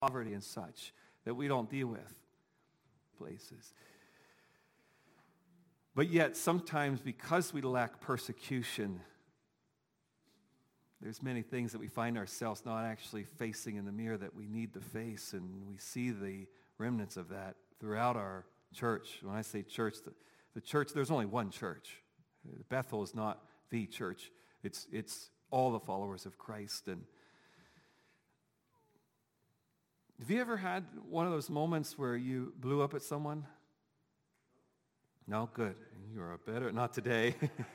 poverty and such that we don't deal with places. But yet, sometimes because we lack persecution, there's many things that we find ourselves not actually facing in the mirror that we need to face, and we see the remnants of that throughout our church. When I say church, the church, there's only one church. Bethel is not the church. It's all the followers of Christ. And have you ever had one of those moments where you blew up at someone? No? Good. You're better. Not today.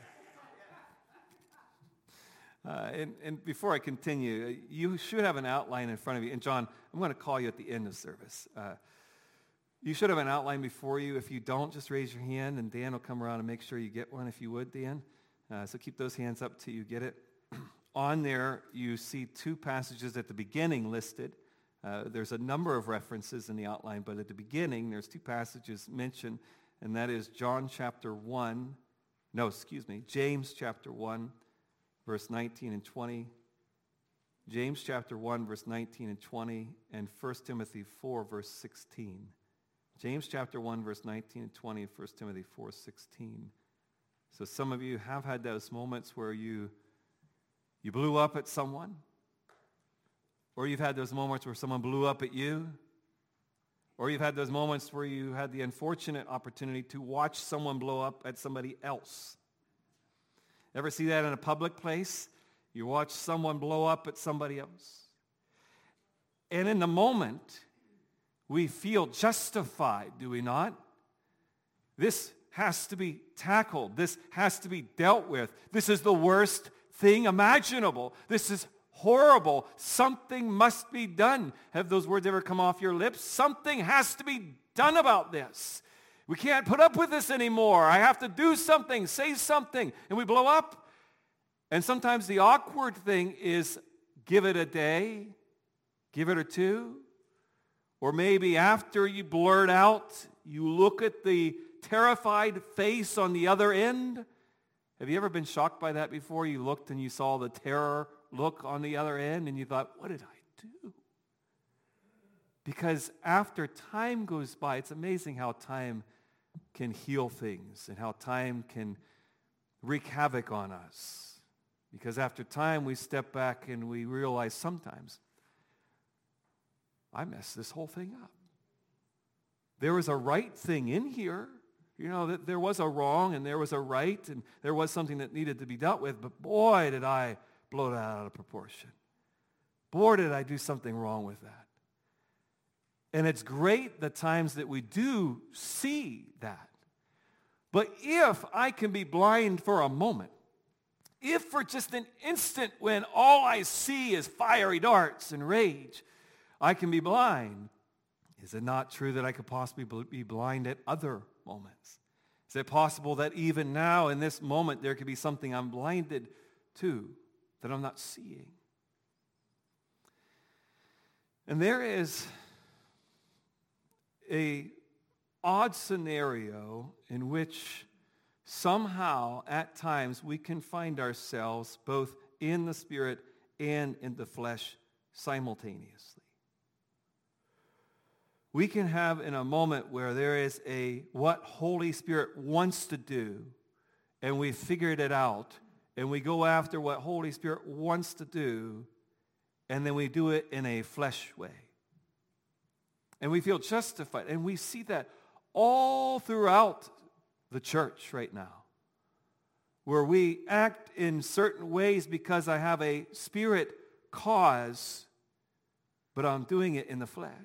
And before I continue, you should have an outline in front of you. And John, I'm going to call you at the end of service. You should have an outline before you. If you don't, just raise your hand, and Dan will come around and make sure you get one if you would, Dan. So keep those hands up till you get it. On there, you see two passages at the beginning listed. There's a number of references in the outline, but at the beginning, there's two passages mentioned, and that is James chapter 1, verse 19 and 20. James chapter 1, verse 19 and 20, and 1 Timothy 4, verse 16. James chapter 1, verse 19 and 20, and 1 Timothy 4, 16. So some of you have had those moments where you blew up at someone, or you've had those moments where someone blew up at you, or you've had those moments where you had the unfortunate opportunity to watch someone blow up at somebody else. Ever see that in a public place? You watch someone blow up at somebody else. And in the moment, we feel justified, do we not? This has to be tackled. This has to be dealt with. This is the worst thing imaginable. This is horrible. Something must be done. Have those words ever come off your lips? Something has to be done about this. We can't put up with this anymore. I have to do something, say something, and we blow up. And sometimes the awkward thing is give it a day, give it or two, or maybe after you blurt out, you look at the terrified face on the other end. Have you ever been shocked by that before? You looked and you saw the terror look on the other end and you thought, what did I do? Because after time goes by, it's amazing how time can heal things and how time can wreak havoc on us. Because after time, we step back and we realize sometimes, I messed this whole thing up. There was a right thing in here. You know, that there was a wrong and there was a right and there was something that needed to be dealt with. But boy, did I blow that out of proportion. Boy, did I do something wrong with that. And it's great the times that we do see that. But if I can be blind for a moment, if for just an instant when all I see is fiery darts and rage, I can be blind, is it not true that I could possibly be blind at other moments? Is it possible that even now in this moment there could be something I'm blinded to that I'm not seeing? And there is an odd scenario in which somehow at times we can find ourselves both in the spirit and in the flesh simultaneously. We can have in a moment where there is what Holy Spirit wants to do, and we figured it out, and we go after what Holy Spirit wants to do, and then we do it in a flesh way. And we feel justified, and we see that all throughout the church right now, where we act in certain ways because I have a spirit cause, but I'm doing it in the flesh.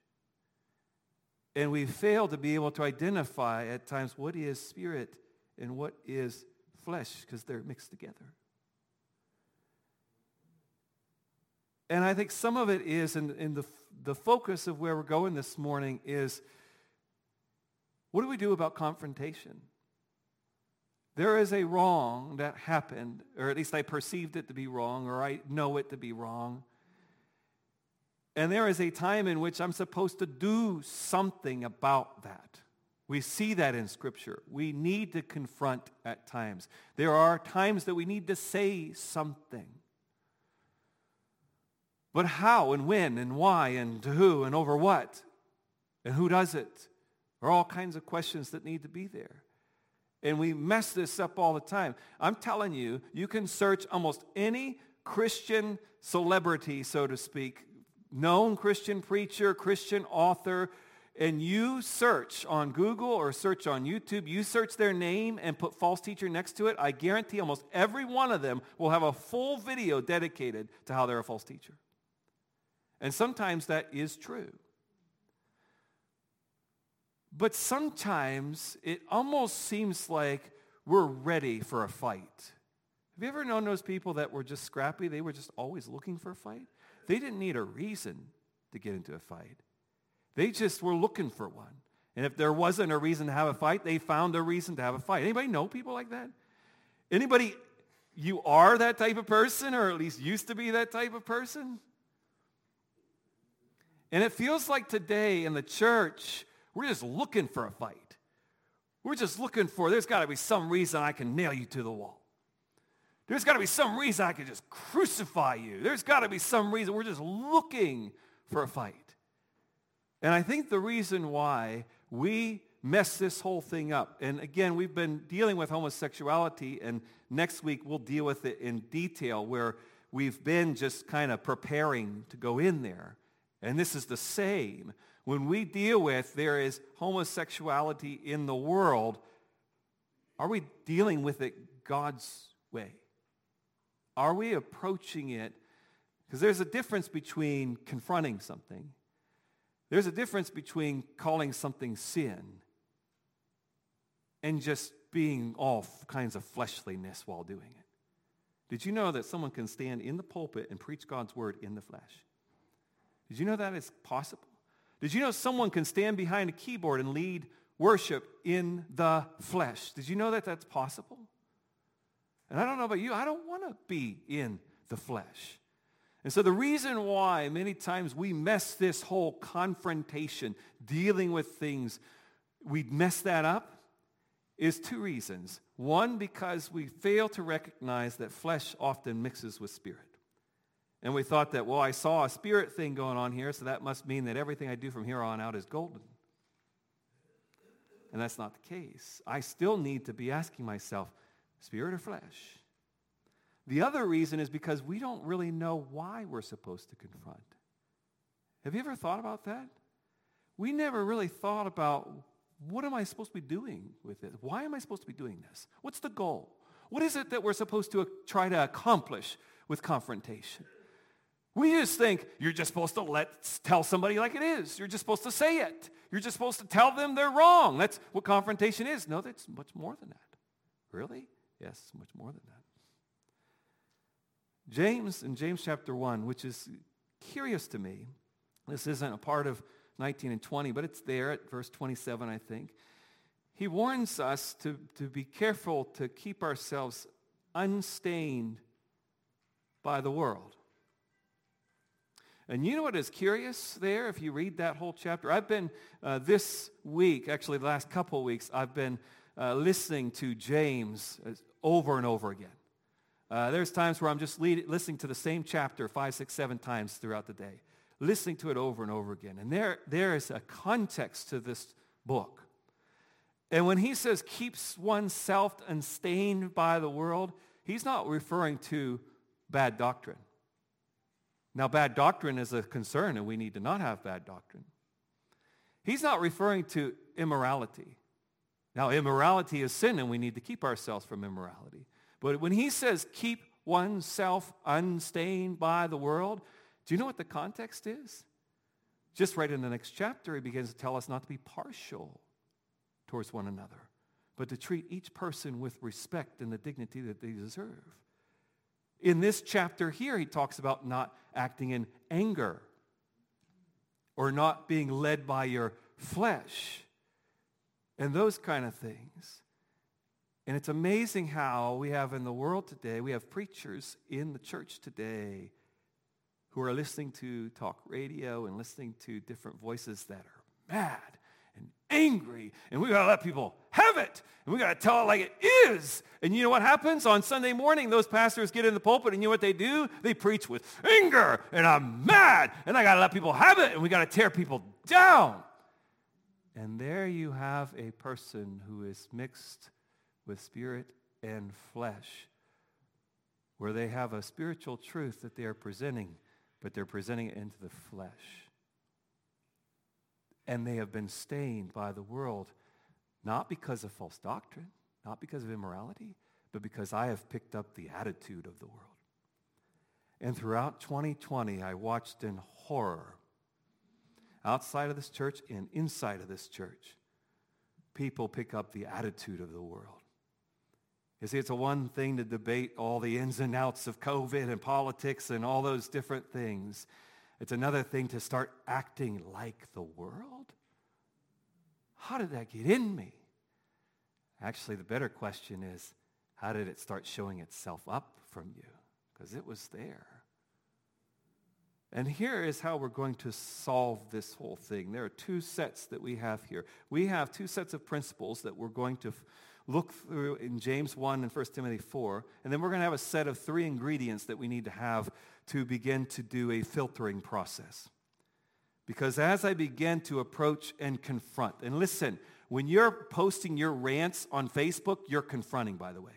And we fail to be able to identify at times what is spirit and what is flesh because they're mixed together. And I think some of it is, in the focus of where we're going this morning is, what do we do about confrontation? There is a wrong that happened, or at least I perceived it to be wrong, or I know it to be wrong. And there is a time in which I'm supposed to do something about that. We see that in Scripture. We need to confront at times. There are times that we need to say something. But how and when and why and to who and over what and who does it are all kinds of questions that need to be there. And we mess this up all the time. I'm telling you, you can search almost any Christian celebrity, so to speak, known Christian preacher, Christian author, and you search on Google or search on YouTube, you search their name and put false teacher next to it, I guarantee almost every one of them will have a full video dedicated to how they're a false teacher. And sometimes that is true. But sometimes it almost seems like we're ready for a fight. Have you ever known those people that were just scrappy? They were just always looking for a fight. They didn't need a reason to get into a fight. They just were looking for one. And if there wasn't a reason to have a fight, they found a reason to have a fight. Anybody know people like that? Anybody, you are that type of person, or at least used to be that type of person? And it feels like today in the church, we're just looking for a fight. We're just looking for, there's got to be some reason I can nail you to the wall. There's got to be some reason I can just crucify you. There's got to be some reason. We're just looking for a fight. And I think the reason why we mess this whole thing up, and again, we've been dealing with homosexuality, and next week we'll deal with it in detail, where we've been just kind of preparing to go in there. And this is the same. When we deal with there is homosexuality in the world, are we dealing with it God's way? Are we approaching it? Because there's a difference between confronting something. There's a difference between calling something sin and just being all kinds of fleshliness while doing it. Did you know that someone can stand in the pulpit and preach God's word in the flesh? Did you know that is possible? Did you know someone can stand behind a keyboard and lead worship in the flesh? Did you know that that's possible? And I don't know about you, I don't want to be in the flesh. And so the reason why many times we mess this whole confrontation, dealing with things, we mess that up is two reasons. One, because we fail to recognize that flesh often mixes with spirit. And we thought that, well, I saw a spirit thing going on here, so that must mean that everything I do from here on out is golden. And that's not the case. I still need to be asking myself, spirit or flesh? The other reason is because we don't really know why we're supposed to confront. Have you ever thought about that? We never really thought about, what am I supposed to be doing with this? Why am I supposed to be doing this? What's the goal? What is it that we're supposed to try to accomplish with confrontation? We just think you're just supposed to tell somebody like it is. You're just supposed to say it. You're just supposed to tell them they're wrong. That's what confrontation is. No, that's much more than that. Really? Yes, much more than that. James, in James chapter 1, which is curious to me, this isn't a part of 19 and 20, but it's there at verse 27, I think. He warns us to be careful to keep ourselves unstained by the world. And you know what is curious there, if you read that whole chapter? I've been, this week, actually the last couple of weeks, I've been listening to James over and over again. There's times where I'm just listening to the same chapter 5, 6, 7 times throughout the day, listening to it over and over again. And there is a context to this book. And when he says keeps oneself unstained by the world, he's not referring to bad doctrine. Now, bad doctrine is a concern, and we need to not have bad doctrine. He's not referring to immorality. Now, immorality is sin, and we need to keep ourselves from immorality. But when he says keep oneself unstained by the world, do you know what the context is? Just right in the next chapter, he begins to tell us not to be partial towards one another, but to treat each person with respect and the dignity that they deserve. In this chapter here, he talks about not acting in anger or not being led by your flesh and those kind of things. And it's amazing how we have in the world today, we have preachers in the church today who are listening to talk radio and listening to different voices that are mad and angry, and we got to let people have it, and we got to tell it like it is. And you know what happens? On Sunday morning, those pastors get in the pulpit, and you know what they do? They preach with anger, and I'm mad, and I got to let people have it, and we got to tear people down. And there you have a person who is mixed with spirit and flesh, where they have a spiritual truth that they are presenting, but they're presenting it into the flesh. And they have been stained by the world, not because of false doctrine, not because of immorality, but because I have picked up the attitude of the world. And throughout 2020, I watched in horror, outside of this church and inside of this church, people pick up the attitude of the world. You see, it's a one thing to debate all the ins and outs of COVID and politics and all those different things. It's another thing to start acting like the world. How did that get in me? Actually, the better question is, how did it start showing itself up from you? Because it was there. And here is how we're going to solve this whole thing. There are two sets that we have here. We have two sets of principles that we're going to look through in James 1 and 1 Timothy 4. And then we're going to have a set of 3 ingredients that we need to have to begin to do a filtering process. Because as I begin to approach and confront, and listen, when you're posting your rants on Facebook, you're confronting, by the way.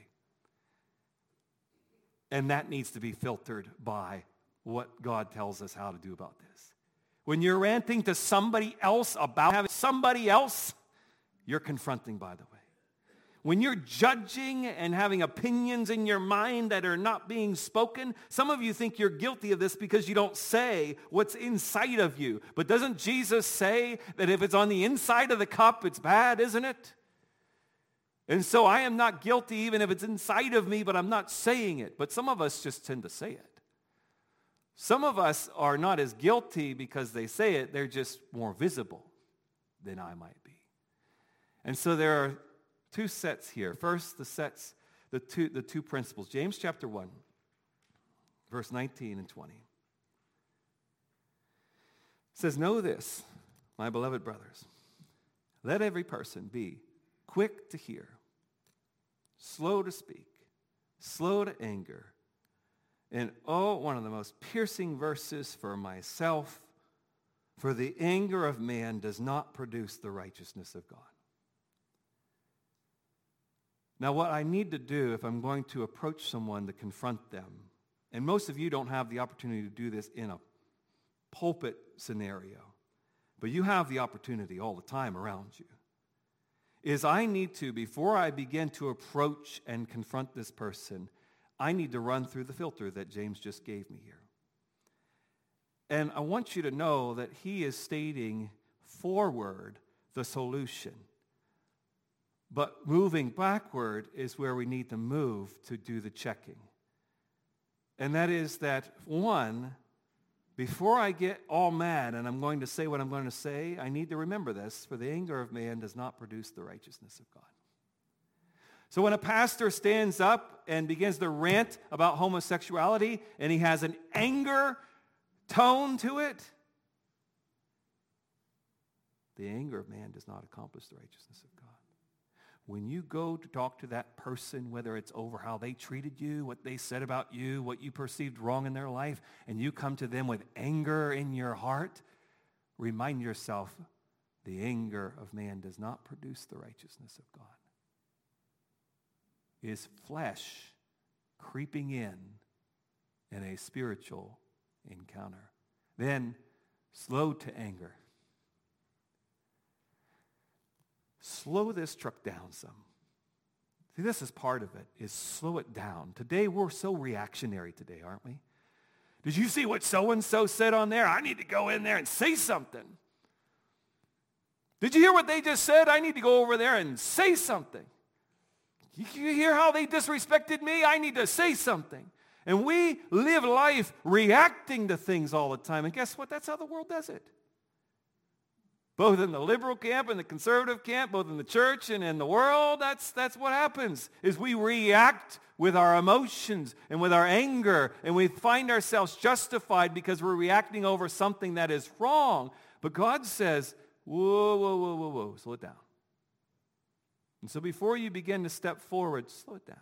And that needs to be filtered by what God tells us how to do about this. When you're ranting to somebody else about having somebody else, you're confronting, by the way. When you're judging and having opinions in your mind that are not being spoken, some of you think you're guilty of this because you don't say what's inside of you. But doesn't Jesus say that if it's on the inside of the cup, it's bad, isn't it? And so I am not guilty even if it's inside of me, but I'm not saying it. But some of us just tend to say it. Some of us are not as guilty because they say it. They're just more visible than I might be. And so there are two sets here. First, the two principles. James chapter 1, verse 19 and 20. It says, "Know this, my beloved brothers, let every person be quick to hear, slow to speak, slow to anger." And one of the most piercing verses for myself, "For the anger of man does not produce the righteousness of God." Now, what I need to do if I'm going to approach someone to confront them, and most of you don't have the opportunity to do this in a pulpit scenario, but you have the opportunity all the time around you, is I need to, before I begin to approach and confront this person, I need to run through the filter that James just gave me here. And I want you to know that he is stating forward the solution. But moving backward is where we need to move to do the checking. And that is that, one, before I get all mad and I'm going to say what I'm going to say, I need to remember this: for the anger of man does not produce the righteousness of God. So when a pastor stands up and begins to rant about homosexuality and he has an anger tone to it, the anger of man does not accomplish the righteousness of God. When you go to talk to that person, whether it's over how they treated you, what they said about you, what you perceived wrong in their life, and you come to them with anger in your heart, remind yourself, the anger of man does not produce the righteousness of God. It is flesh creeping in a spiritual encounter. Then, slow to anger. Slow this truck down some. See, this is part of it, is slow it down. Today, we're so reactionary today, aren't we? Did you see what so-and-so said on there? I need to go in there and say something. Did you hear what they just said? I need to go over there and say something. You hear how they disrespected me? I need to say something. And we live life reacting to things all the time. And guess what? That's how the world does it. Both in the liberal camp and the conservative camp, both in the church and in the world, that's what happens, is we react with our emotions and with our anger, and we find ourselves justified because we're reacting over something that is wrong. But God says, whoa, whoa, whoa, whoa, whoa, slow it down. And so before you begin to step forward, slow it down.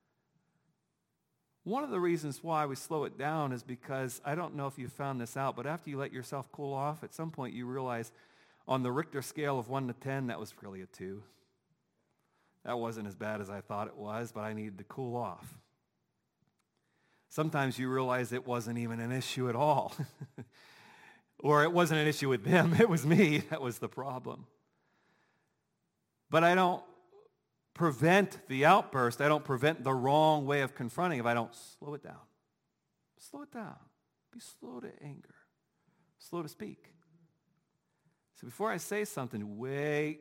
One of the reasons why we slow it down is because, I don't know if you found this out, but after you let yourself cool off, at some point you realize on the Richter scale of 1 to 10, that was really a 2. That wasn't as bad as I thought it was, but I needed to cool off. Sometimes you realize it wasn't even an issue at all. Or it wasn't an issue with them, it was me that was the problem. But I don't prevent the outburst. I don't prevent the wrong way of confronting if I don't slow it down. Slow it down. Be slow to anger. Slow to speak. So before I say something, wait.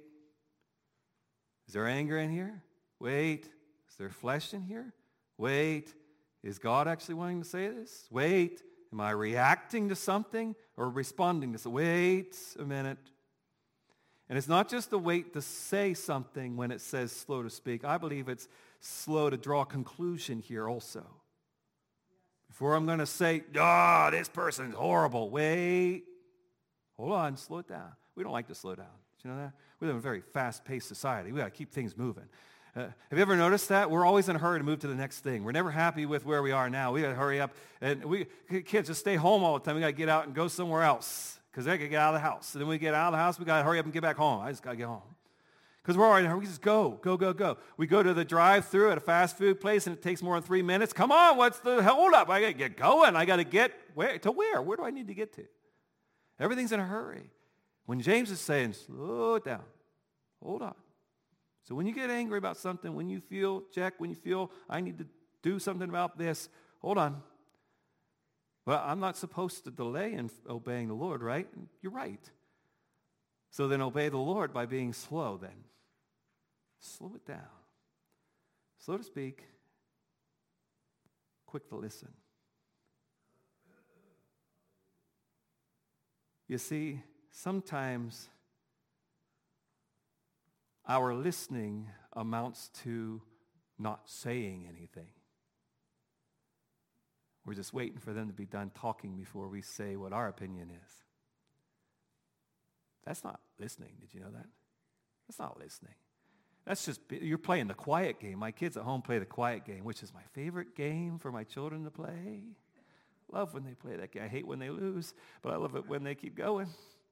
Is there anger in here? Wait. Is there flesh in here? Wait. Is God actually wanting to say this? Wait. Am I reacting to something or responding to something? Wait a minute. And it's not just the wait to say something when it says slow to speak. I believe it's slow to draw a conclusion here also. Before I'm going to say, this person's horrible. Wait. Hold on. Slow it down. We don't like to slow down. Do you know that? We live in a very fast-paced society. We got to keep things moving. Have you ever noticed that? We're always in a hurry to move to the next thing. We're never happy with where we are now. We got to hurry up. And we can't just stay home all the time. We got to get out and go somewhere else. Because they got to get out of the house. And then we get out of the house, we got to hurry up and get back home. I just got to get home. Because we're already, we just go. We go to the drive-thru at a fast food place, and it takes more than 3 minutes. Come on, what's the hold up? I got to get going. I got to get where? To where? Where do I need to get to? Everything's in a hurry. When James is saying, slow it down. Hold on. So when you get angry about something, when you feel, I need to do something about this, hold on. Well, I'm not supposed to delay in obeying the Lord, right? You're right. So then obey the Lord by being slow then. Slow it down. Slow to speak, quick to listen. You see, sometimes our listening amounts to not saying anything. We're just waiting for them to be done talking before we say what our opinion is. That's not listening. Did you know that? That's not listening. That's just, you're playing the quiet game. My kids at home play the quiet game, which is my favorite game for my children to play. Love when they play that game. I hate when they lose, but I love it when they keep going.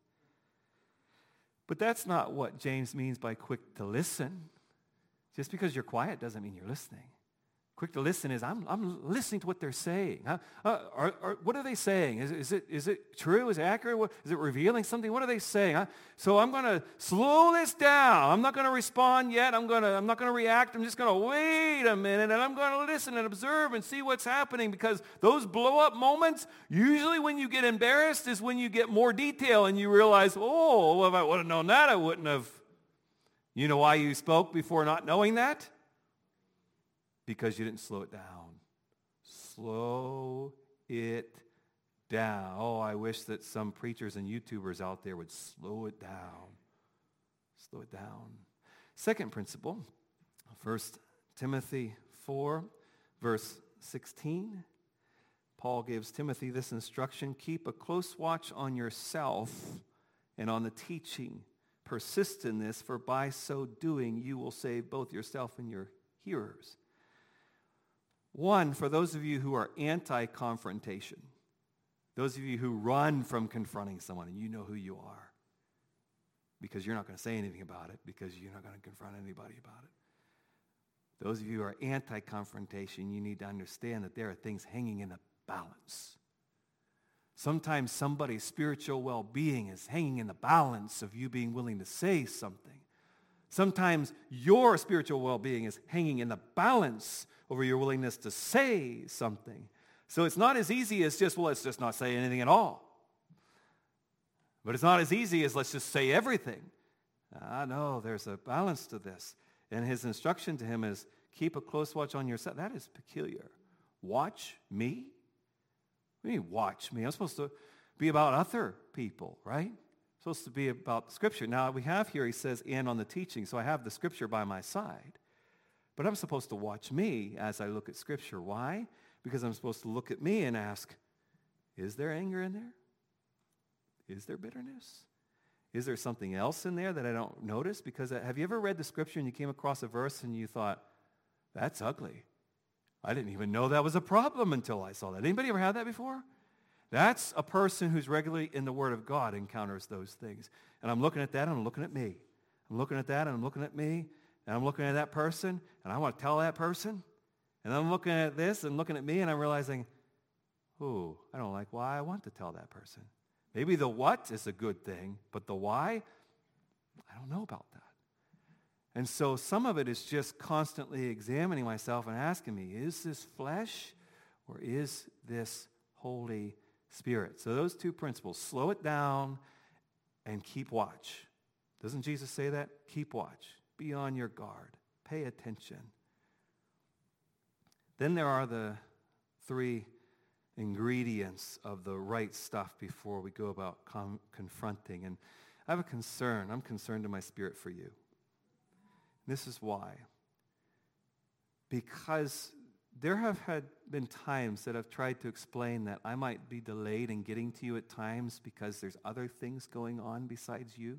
But that's not what James means by quick to listen. Just because you're quiet doesn't mean you're listening. Quick to listen is I'm listening to what they're saying. What are they saying? Is it true? Is it accurate? Is it revealing something? What are they saying? So I'm going to slow this down. I'm not going to respond yet. I'm not going to react. I'm just going to wait a minute, and I'm going to listen and observe and see what's happening, because those blow-up moments, usually when you get embarrassed is when you get more detail and you realize, well, if I would have known that, I wouldn't have. You know why you spoke before not knowing that? Because you didn't slow it down. Slow it down. Oh, I wish that some preachers and YouTubers out there would slow it down. Slow it down. Second principle, 1 Timothy 4, verse 16. Paul gives Timothy this instruction: keep a close watch on yourself and on the teaching. Persist in this, for by so doing you will save both yourself and your hearers. One, for those of you who are anti-confrontation, those of you who run from confronting someone, and you know who you are, because you're not going to say anything about it, because you're not going to confront anybody about it. Those of you who are anti-confrontation, you need to understand that there are things hanging in a balance. Sometimes somebody's spiritual well-being is hanging in the balance of you being willing to say something. Sometimes your spiritual well-being is hanging in the balance over your willingness to say something. So it's not as easy as just, let's just not say anything at all. But it's not as easy as let's just say everything. No, there's a balance to this. And his instruction to him is, keep a close watch on yourself. That is peculiar. Watch me? What do you mean, watch me? I'm supposed to be about other people, right? Supposed to be about the Scripture. Now, we have here, he says, and on the teaching, so I have the Scripture by my side. But I'm supposed to watch me as I look at Scripture. Why? Because I'm supposed to look at me and ask, is there anger in there? Is there bitterness? Is there something else in there that I don't notice? Because have you ever read the scripture and you came across a verse and you thought, that's ugly. I didn't even know that was a problem until I saw that. Anybody ever had that before? That's a person who's regularly in the Word of God encounters those things. And I'm looking at that and I'm looking at me. I'm looking at that and I'm looking at me. And I'm looking at that person and I want to tell that person. And I'm looking at this and looking at me and I'm realizing, ooh, I don't like why I want to tell that person. Maybe the what is a good thing, but the why, I don't know about that. And so some of it is just constantly examining myself and asking me, is this flesh or is this Holy Spirit? So those two principles, slow it down and keep watch. Doesn't Jesus say that? Keep watch. Be on your guard. Pay attention. Then there are the three ingredients of the right stuff before we go about confronting. And I have a concern. I'm concerned in my spirit for you. This is why. Because there have been times that I've tried to explain that I might be delayed in getting to you at times because there's other things going on besides you.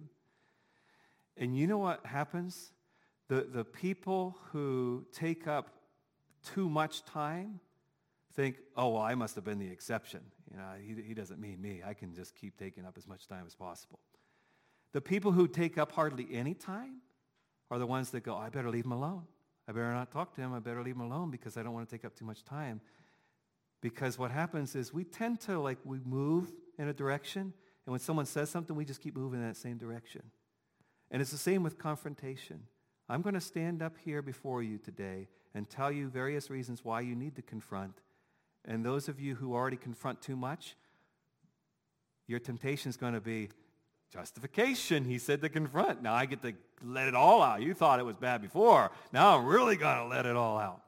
And you know what happens? The people who take up too much time think, oh, well, I must have been the exception. You know, he doesn't mean me. I can just keep taking up as much time as possible. The people who take up hardly any time are the ones that go, I better leave him alone. I better not talk to him. I better leave him alone because I don't want to take up too much time. Because what happens is we tend to, we move in a direction, and when someone says something, we just keep moving in that same direction. And it's the same with confrontation. I'm going to stand up here before you today and tell you various reasons why you need to confront. And those of you who already confront too much, your temptation is going to be, justification, he said to confront. Now I get to let it all out. You thought it was bad before. Now I'm really going to let it all out.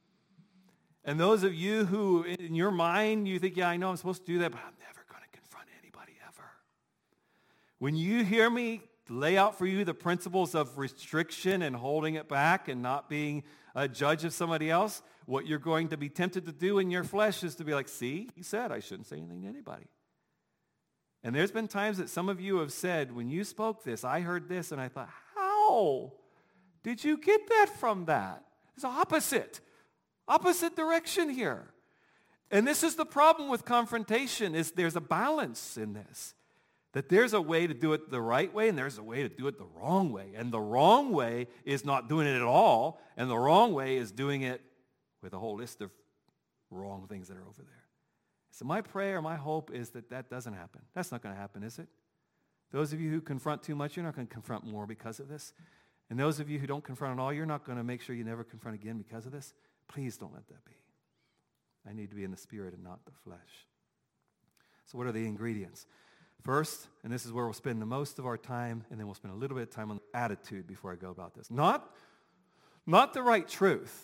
And those of you who, in your mind, you think, yeah, I know I'm supposed to do that, but I'm never going to confront anybody ever. When you hear me lay out for you the principles of restriction and holding it back and not being a judge of somebody else, what you're going to be tempted to do in your flesh is to be like, see, he said I shouldn't say anything to anybody. And there's been times that some of you have said, when you spoke this, I heard this, and I thought, how did you get that from that? It's opposite direction here. And this is the problem with confrontation, is there's a balance in this. That there's a way to do it the right way, and there's a way to do it the wrong way. And the wrong way is not doing it at all, and the wrong way is doing it with a whole list of wrong things that are over there. So my prayer, my hope is that that doesn't happen. That's not going to happen, is it? Those of you who confront too much, you're not going to confront more because of this. And those of you who don't confront at all, you're not going to make sure you never confront again because of this. Please don't let that be. I need to be in the spirit and not the flesh. So what are the ingredients? First, and this is where we'll spend the most of our time, and then we'll spend a little bit of time on attitude before I go about this. Not the right truth.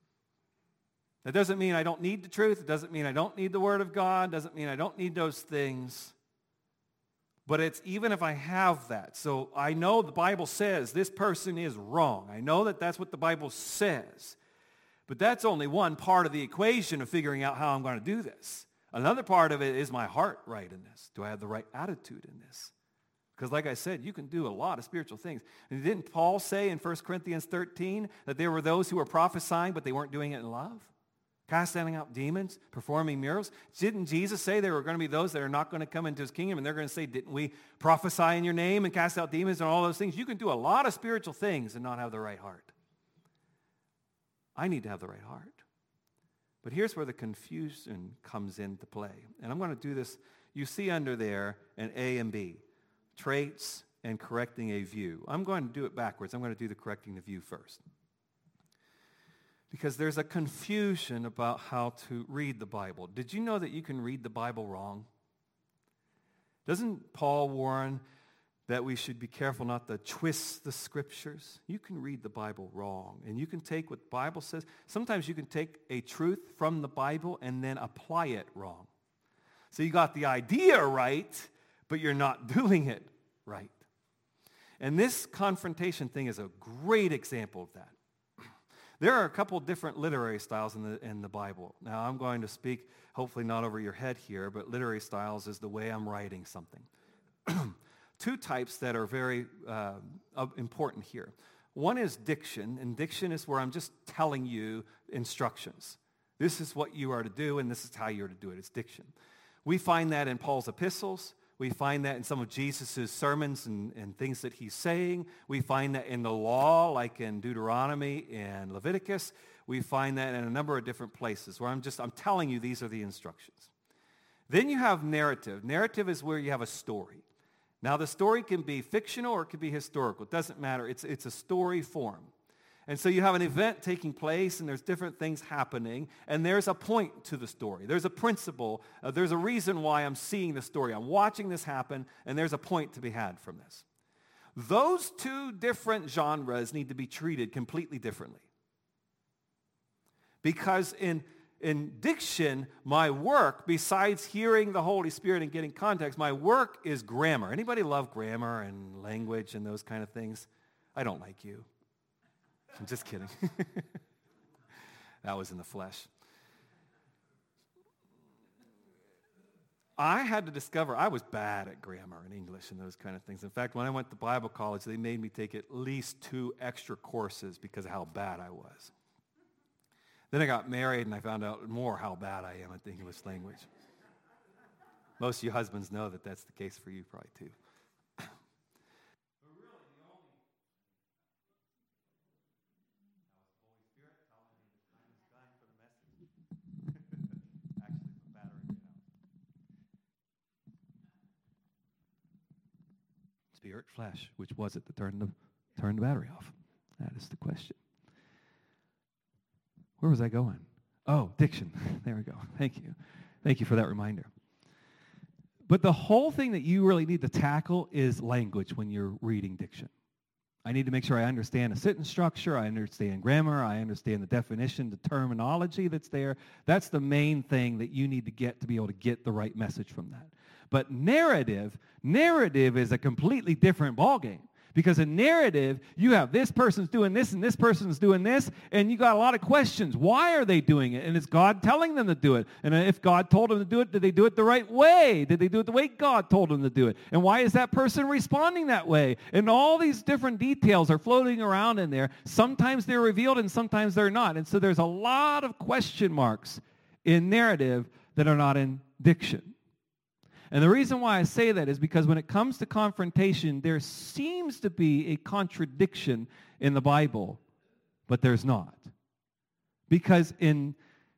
That doesn't mean I don't need the truth. It doesn't mean I don't need the Word of God. It doesn't mean I don't need those things. But it's even if I have that. So I know the Bible says this person is wrong. I know that that's what the Bible says. But that's only one part of the equation of figuring out how I'm going to do this. Another part of it is my heart right in this. Do I have the right attitude in this? Because like I said, you can do a lot of spiritual things. And didn't Paul say in 1 Corinthians 13 that there were those who were prophesying, but they weren't doing it in love? Casting out demons, performing miracles. Didn't Jesus say there were going to be those that are not going to come into his kingdom, and they're going to say, didn't we prophesy in your name and cast out demons and all those things? You can do a lot of spiritual things and not have the right heart. I need to have the right heart. But here's where the confusion comes into play. And I'm going to do this. You see under there an A and B, traits and correcting a view. I'm going to do it backwards. I'm going to do the correcting the view first. Because there's a confusion about how to read the Bible. Did you know that you can read the Bible wrong? Doesn't Paul warn that we should be careful not to twist the Scriptures? You can read the Bible wrong. And you can take what the Bible says. Sometimes you can take a truth from the Bible and then apply it wrong. So you got the idea right, but you're not doing it right. And this confrontation thing is a great example of that. There are a couple different literary styles in the Bible. Now, I'm going to speak, hopefully not over your head here, but literary styles is the way I'm writing something. two types that are very important here. One is diction, and diction is where I'm just telling you instructions. This is what you are to do, and this is how you are to do it. It's diction. We find that in Paul's epistles. We find that in some of Jesus' sermons and things that he's saying. We find that in the law, like in Deuteronomy and Leviticus. We find that in a number of different places where I'm telling you these are the instructions. Then you have narrative. Narrative is where you have a story. Now the story can be fictional or it can be historical. It doesn't matter. It's a story form. And so you have an event taking place, and there's different things happening, and there's a point to the story. There's a principle. There's a reason why I'm seeing the story. I'm watching this happen, and there's a point to be had from this. Those two different genres need to be treated completely differently. Because in diction, my work, besides hearing the Holy Spirit and getting context, my work is grammar. Anybody love grammar and language and those kind of things? I don't like you. I'm just kidding. That was in the flesh. I had to discover I was bad at grammar and English and those kind of things. In fact, when I went to Bible college, they made me take at least 2 extra courses because of how bad I was. Then I got married and I found out more how bad I am at the English language. Most of you husbands know that that's the case for you probably too. Spirit, flesh, which was it that turned the battery off? That is the question. Where was I going? Oh, diction. There we go. Thank you. Thank you for that reminder. But the whole thing that you really need to tackle is language when you're reading diction. I need to make sure I understand a sentence structure, I understand grammar, I understand the definition, the terminology that's there. That's the main thing that you need to get to be able to get the right message from that. But narrative is a completely different ballgame. Because in narrative, you have this person's doing this and this person's doing this, and you got a lot of questions. Why are they doing it? And is God telling them to do it? And if God told them to do it, did they do it the right way? Did they do it the way God told them to do it? And why is that person responding that way? And all these different details are floating around in there. Sometimes they're revealed and sometimes they're not. And so there's a lot of question marks in narrative that are not in diction. And the reason why I say that is because when it comes to confrontation, there seems to be a contradiction in the Bible, but there's not. Because in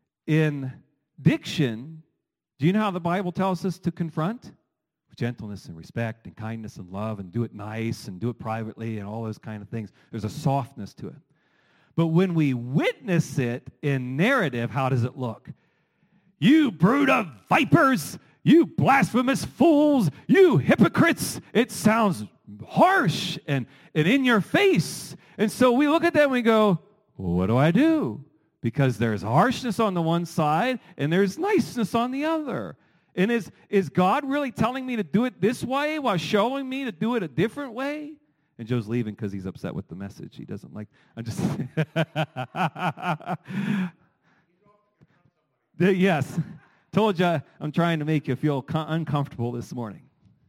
diction, do you know how the Bible tells us to confront? With gentleness and respect and kindness and love, and do it nice and do it privately and all those kind of things. There's a softness to it. But when we witness it in narrative, how does it look? You brood of vipers! You blasphemous fools, you hypocrites. It sounds harsh and in your face. And so we look at that and we go, well, what do I do? Because there's harshness on the one side and there's niceness on the other. And is God really telling me to do it this way while showing me to do it a different way? And Joe's leaving because he's upset with the message. He doesn't like, I'm just, yes. Told you I'm trying to make you feel uncomfortable this morning.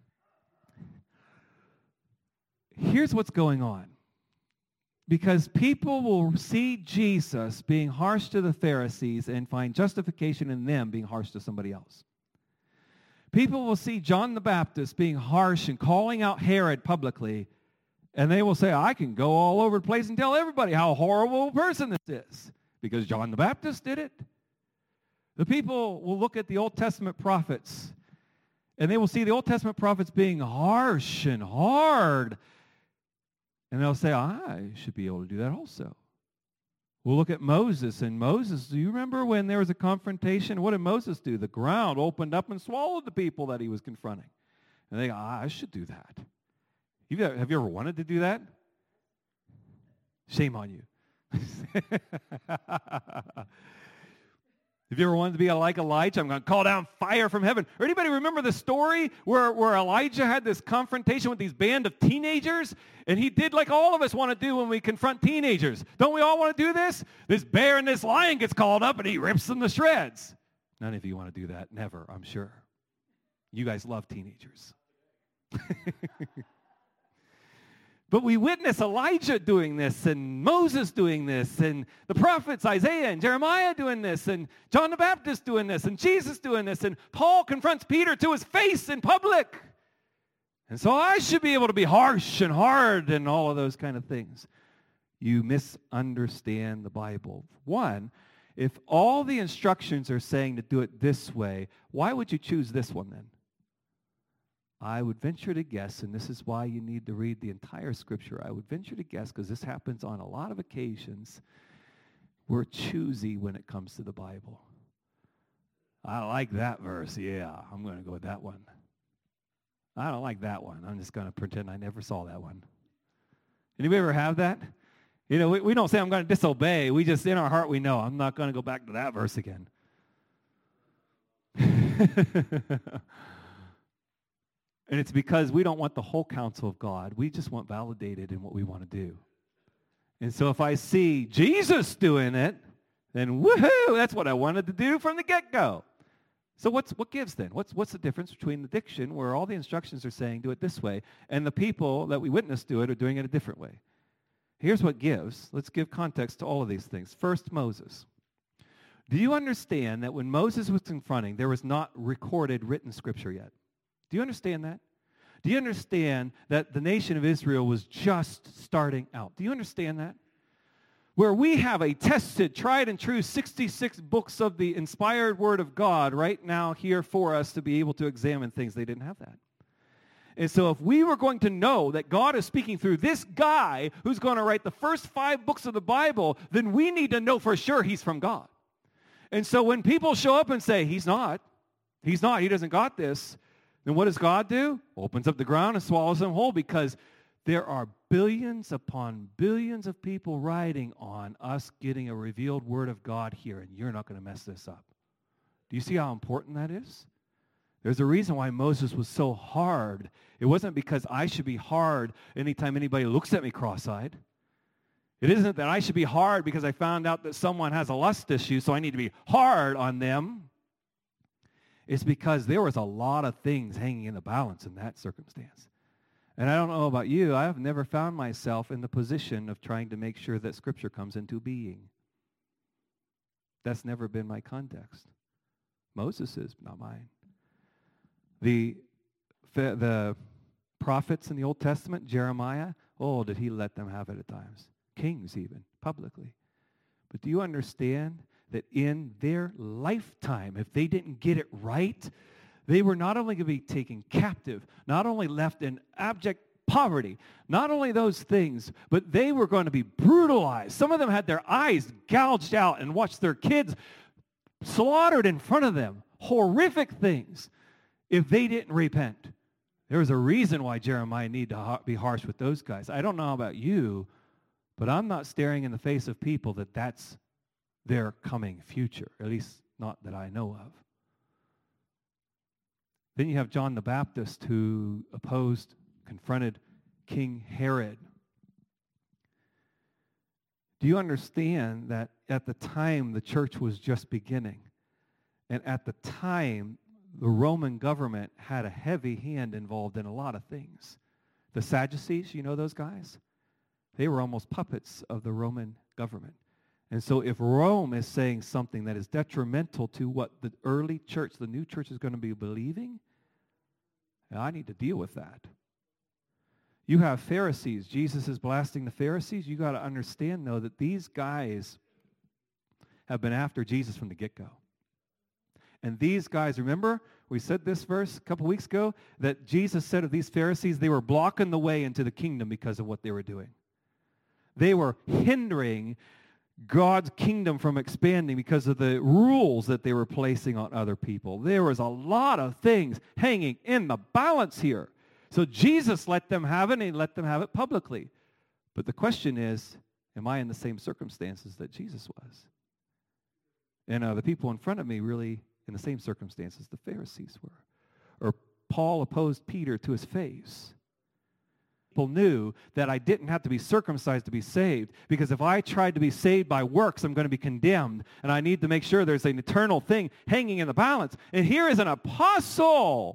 Here's what's going on. Because people will see Jesus being harsh to the Pharisees and find justification in them being harsh to somebody else. People will see John the Baptist being harsh and calling out Herod publicly, and they will say, I can go all over the place and tell everybody how horrible a person this is, because John the Baptist did it. The people will look at the Old Testament prophets, and they will see the Old Testament prophets being harsh and hard, and they'll say, I should be able to do that also. We'll look at Moses, and Moses, do you remember when there was a confrontation? What did Moses do? The ground opened up and swallowed the people that he was confronting. And they go, I should do that. Have you ever wanted to do that? Shame on you. Have you ever wanted to be like Elijah? I'm going to call down fire from heaven. Or anybody remember the story where Elijah had this confrontation with these band of teenagers? And he did like all of us want to do when we confront teenagers. Don't we all want to do this? This bear and this lion gets called up and he rips them to shreds. None of you want to do that. Never, I'm sure. You guys love teenagers. But we witness Elijah doing this, and Moses doing this, and the prophets Isaiah and Jeremiah doing this, and John the Baptist doing this, and Jesus doing this, and Paul confronts Peter to his face in public. And so I should be able to be harsh and hard and all of those kind of things. You misunderstand the Bible. One, if all the instructions are saying to do it this way, why would you choose this one then? I would venture to guess, and this is why you need to read the entire Scripture, I would venture to guess, because this happens on a lot of occasions, we're choosy when it comes to the Bible. I like that verse. Yeah, I'm going to go with that one. I don't like that one. I'm just going to pretend I never saw that one. Anybody ever have that? You know, we don't say I'm going to disobey. We just, in our heart, we know I'm not going to go back to that verse again. And it's because we don't want the whole counsel of God. We just want validated in what we want to do. And so if I see Jesus doing it, then woohoo, that's what I wanted to do from the get-go. So what gives then? What's the difference between the diction, where all the instructions are saying do it this way, and the people that we witness do it are doing it a different way? Here's what gives. Let's give context to all of these things. First, Moses. Do you understand that when Moses was confronting, there was not recorded written Scripture yet? Do you understand that? Do you understand that the nation of Israel was just starting out? Do you understand that? Where we have a tested, tried and true 66 books of the inspired Word of God right now here for us to be able to examine things. They didn't have that. And so if we were going to know that God is speaking through this guy who's going to write the first 5 books of the Bible, then we need to know for sure he's from God. And so when people show up and say, he's not, he doesn't got this, then what does God do? Opens up the ground and swallows them whole, because there are billions upon billions of people riding on us getting a revealed Word of God here, and you're not going to mess this up. Do you see how important that is? There's a reason why Moses was so hard. It wasn't because I should be hard anytime anybody looks at me cross-eyed. It isn't that I should be hard because I found out that someone has a lust issue, so I need to be hard on them. It's because there was a lot of things hanging in the balance in that circumstance. And I don't know about you, I have never found myself in the position of trying to make sure that Scripture comes into being. That's never been my context. Moses is, not mine. The prophets in the Old Testament, Jeremiah, oh, did he let them have it at times. Kings even, publicly. But do you understand that in their lifetime, if they didn't get it right, they were not only going to be taken captive, not only left in abject poverty, not only those things, but they were going to be brutalized. Some of them had their eyes gouged out and watched their kids slaughtered in front of them. Horrific things if they didn't repent. There was a reason why Jeremiah needed to be harsh with those guys. I don't know about you, but I'm not staring in the face of people that that's their coming future, at least not that I know of. Then you have John the Baptist, who confronted King Herod. Do you understand that at the time the church was just beginning, and at the time the Roman government had a heavy hand involved in a lot of things? The Sadducees, you know those guys? They were almost puppets of the Roman government. And so if Rome is saying something that is detrimental to what the early church, the new church, is going to be believing, I need to deal with that. You have Pharisees. Jesus is blasting the Pharisees. You got to understand, though, that these guys have been after Jesus from the get-go. And these guys, remember, we said this verse a couple weeks ago, that Jesus said of these Pharisees, they were blocking the way into the kingdom because of what they were doing. They were hindering God's kingdom from expanding because of the rules that they were placing on other people. There was a lot of things hanging in the balance here. So Jesus let them have it, and he let them have it publicly. But the question is, am I in the same circumstances that Jesus was? And the people in front of me really in the same circumstances the Pharisees were. Or Paul opposed Peter to his face. People knew that I didn't have to be circumcised to be saved, because if I tried to be saved by works, I'm going to be condemned, and I need to make sure there's an eternal thing hanging in the balance. And here is an apostle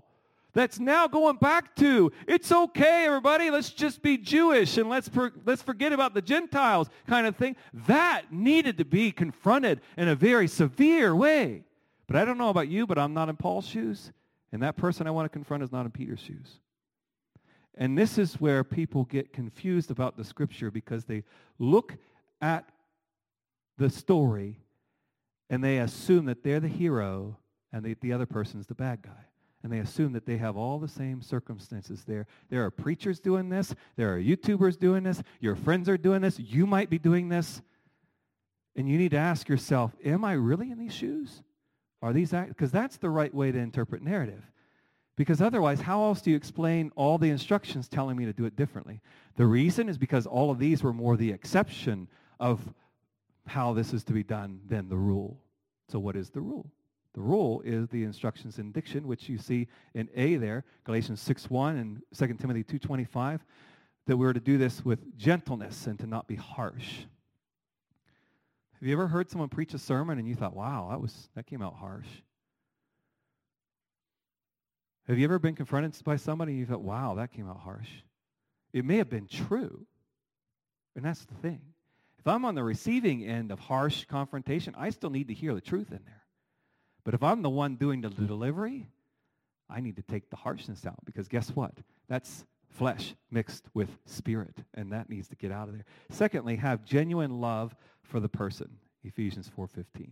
That's now going back to, it's okay, everybody, let's just be Jewish and let's forget about the Gentiles kind of thing. That needed to be confronted in a very severe way. But I don't know about you, but I'm not in Paul's shoes, and that person I want to confront is not in Peter's shoes. And this is where people get confused about the Scripture, because they look at the story and they assume that they're the hero and the other person's the bad guy. And they assume that they have all the same circumstances there. There are preachers doing this. There are YouTubers doing this. Your friends are doing this. You might be doing this. And you need to ask yourself, am I really in these shoes? Are these, because that's the right way to interpret narrative. Because otherwise, how else do you explain all the instructions telling me to do it differently? The reason is because all of these were more the exception of how this is to be done than the rule. So what is the rule? The rule is the instructions in diction, which you see in A there, Galatians 6:1 and 2 Timothy 2:25, that we're to do this with gentleness and to not be harsh. Have you ever heard someone preach a sermon and you thought, wow, that came out harsh? Have you ever been confronted by somebody and you thought, wow, that came out harsh? It may have been true, and that's the thing. If I'm on the receiving end of harsh confrontation, I still need to hear the truth in there. But if I'm the one doing the delivery, I need to take the harshness out, because guess what? That's flesh mixed with spirit, and that needs to get out of there. Secondly, have genuine love for the person, Ephesians 4:15.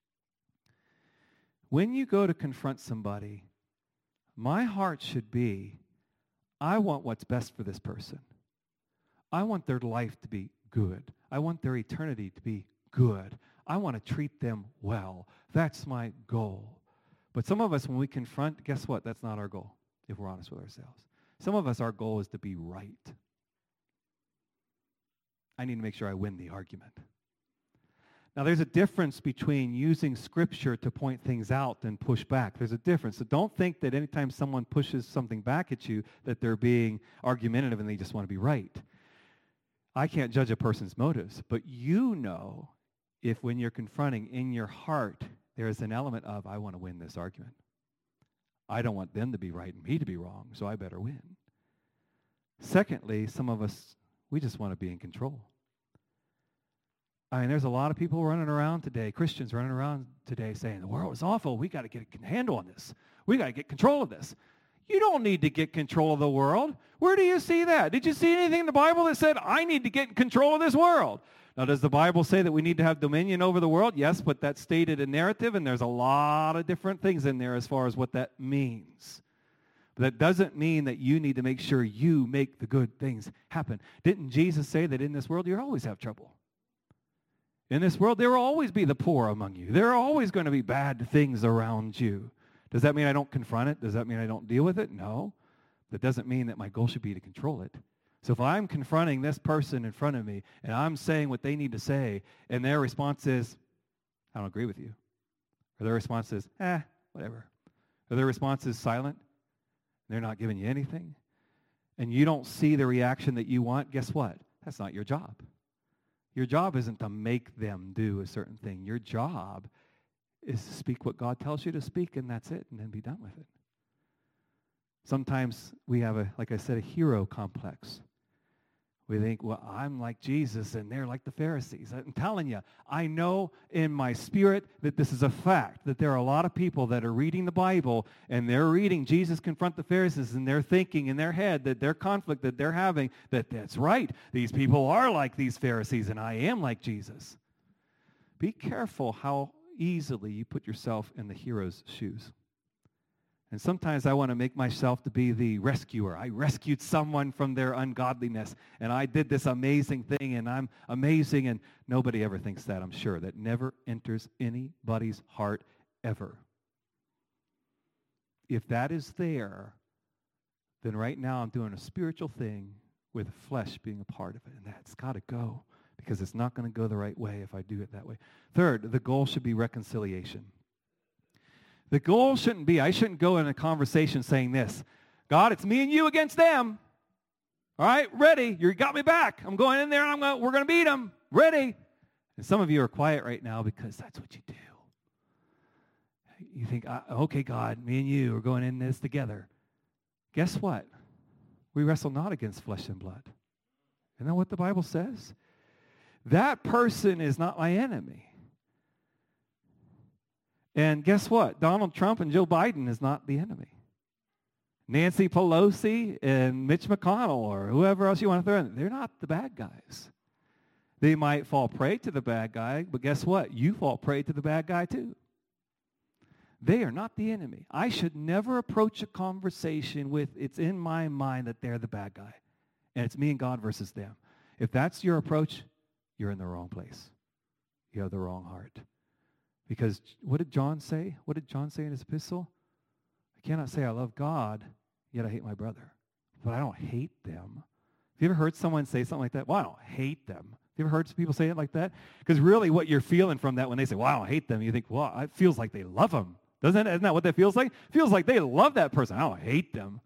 When you go to confront somebody, my heart should be, I want what's best for this person. I want their life to be good. I want their eternity to be good. I want to treat them well. That's my goal. But some of us, when we confront, guess what? That's not our goal, if we're honest with ourselves. Some of us, our goal is to be right. I need to make sure I win the argument. Now, there's a difference between using Scripture to point things out and push back. There's a difference. So don't think that anytime someone pushes something back at you that they're being argumentative and they just want to be right. I can't judge a person's motives, but you know if when you're confronting in your heart, there is an element of, I want to win this argument. I don't want them to be right and me to be wrong, so I better win. Secondly, some of us, we just want to be in control. I mean, there's a lot of people running around today, Christians running around today saying, the world is awful. We got to get a handle on this. We got to get control of this. You don't need to get control of the world. Where do you see that? Did you see anything in the Bible that said, I need to get control of this world? Now, does the Bible say that we need to have dominion over the world? Yes, but that's stated in narrative, and there's a lot of different things in there as far as what that means. But that doesn't mean that you need to make sure you make the good things happen. Didn't Jesus say that in this world you'll always have trouble? In this world, there will always be the poor among you. There are always going to be bad things around you. Does that mean I don't confront it? Does that mean I don't deal with it? No. That doesn't mean that my goal should be to control it. So if I'm confronting this person in front of me and I'm saying what they need to say and their response is, I don't agree with you. Or their response is, whatever. Or their response is silent. They're not giving you anything. And you don't see the reaction that you want, guess what? That's not your job. Your job isn't to make them do a certain thing. Your job is to speak what God tells you to speak, and that's it, and then be done with it. Sometimes we have, like I said, a hero complex. We think, well, I'm like Jesus, and they're like the Pharisees. I'm telling you, I know in my spirit that this is a fact, that there are a lot of people that are reading the Bible, and they're reading Jesus confront the Pharisees, and they're thinking in their head that their conflict that they're having, that's right, these people are like these Pharisees, and I am like Jesus. Be careful how easily you put yourself in the hero's shoes. And sometimes I want to make myself to be the rescuer. I rescued someone from their ungodliness, and I did this amazing thing, and I'm amazing, and nobody ever thinks that, I'm sure. That never enters anybody's heart ever. If that is there, then right now I'm doing a spiritual thing with flesh being a part of it, and that's got to go, because it's not going to go the right way if I do it that way. Third, the goal should be reconciliation. The goal shouldn't be, I shouldn't go in a conversation saying this, God, it's me and you against them. All right, ready. You got me back. I'm going in there and we're going to beat them. Ready. And some of you are quiet right now because that's what you do. You think, okay, God, me and you are going in this together. guess what? We wrestle not against flesh and blood. Isn't that what the Bible says? That person is not my enemy. And guess what? Donald Trump and Joe Biden is not the enemy. Nancy Pelosi and Mitch McConnell or whoever else you want to throw in, they're not the bad guys. They might fall prey to the bad guy, but guess what? You fall prey to the bad guy too. They are not the enemy. I should never approach a conversation with, it's in my mind that they're the bad guy. And it's me and God versus them. If that's your approach, you're in the wrong place. You have the wrong heart. Because what did John say? What did John say in his epistle? I cannot say I love God, yet I hate my brother. But I don't hate them. Have you ever heard someone say something like that? Well, I don't hate them. Have you ever heard people say it like that? Because really what you're feeling from that when they say, well, I don't hate them, you think, well, it feels like they love them. Isn't that what that feels like? It feels like they love that person. I don't hate them.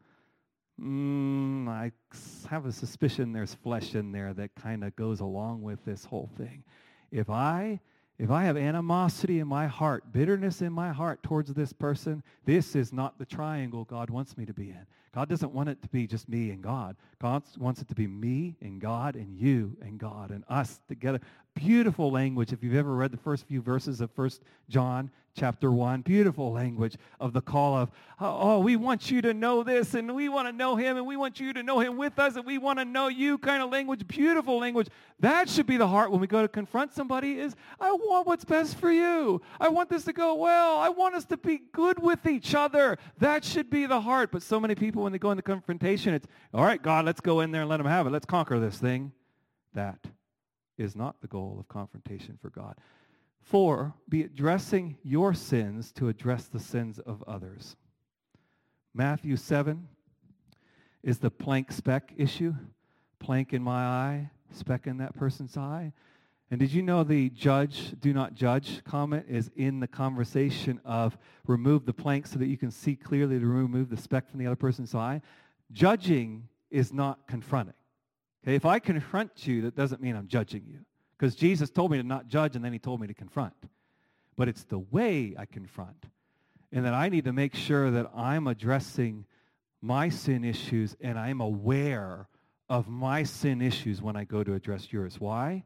I have a suspicion there's flesh in there that kind of goes along with this whole thing. If I have animosity in my heart, bitterness in my heart towards this person, this is not the triangle God wants me to be in. God doesn't want it to be just me and God. God wants it to be me and God and you and God and us together. Beautiful language. If you've ever read the first few verses of 1 John chapter 1, beautiful language of the call of, oh, we want you to know this, and we want to know him, and we want you to know him with us, and we want to know you kind of language, beautiful language. That should be the heart when we go to confront somebody is, I want what's best for you. I want this to go well. I want us to be good with each other. That should be the heart. But so many people, when they go into confrontation, it's, all right, God, let's go in there and let them have it. Let's conquer this thing. That is not the goal of confrontation for God. 4, be addressing your sins to address the sins of others. Matthew 7 is the plank speck issue. Plank in my eye, speck in that person's eye. And did you know the do not judge comment is in the conversation of remove the plank so that you can see clearly to remove the speck from the other person's eye? Judging is not confronting. Okay, if I confront you, that doesn't mean I'm judging you. Because Jesus told me to not judge, and then he told me to confront. But it's the way I confront. And that I need to make sure that I'm addressing my sin issues, and I'm aware of my sin issues when I go to address yours. Why?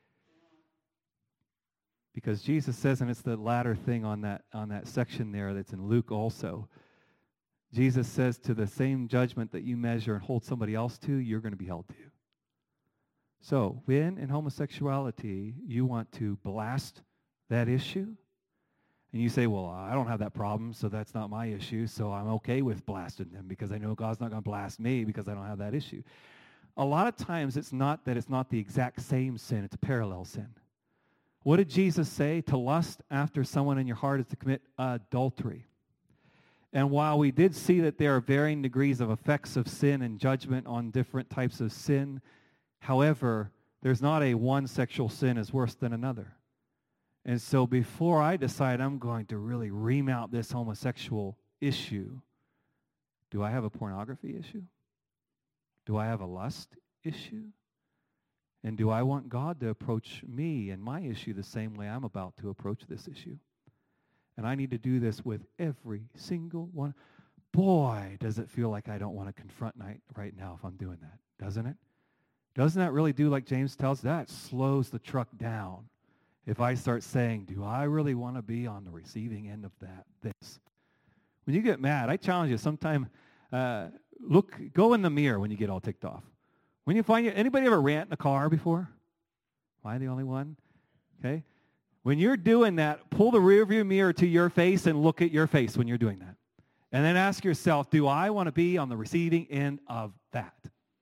Because Jesus says, and it's the latter thing on that section there that's in Luke also, Jesus says to the same judgment that you measure and hold somebody else to, you're going to be held to. So when in homosexuality you want to blast that issue, and you say, well, I don't have that problem, so that's not my issue, so I'm okay with blasting them because I know God's not going to blast me because I don't have that issue. A lot of times it's not that it's not the exact same sin, it's a parallel sin. What did Jesus say? To lust after someone in your heart is to commit adultery. And while we did see that there are varying degrees of effects of sin and judgment on different types of sin, however, there's not a one sexual sin is worse than another. And so before I decide I'm going to really remount this homosexual issue, do I have a pornography issue? Do I have a lust issue? And do I want God to approach me and my issue the same way I'm about to approach this issue? And I need to do this with every single one. Boy, does it feel like I don't want to confront right now if I'm doing that, doesn't it? Doesn't that really do like James tells? That slows the truck down. If I start saying, do I really want to be on the receiving end of this? When you get mad, I challenge you sometime, go in the mirror when you get all ticked off. When you find anybody ever rant in a car before? Am I the only one? Okay. When you're doing that, pull the rearview mirror to your face and look at your face when you're doing that. And then ask yourself, do I want to be on the receiving end of that?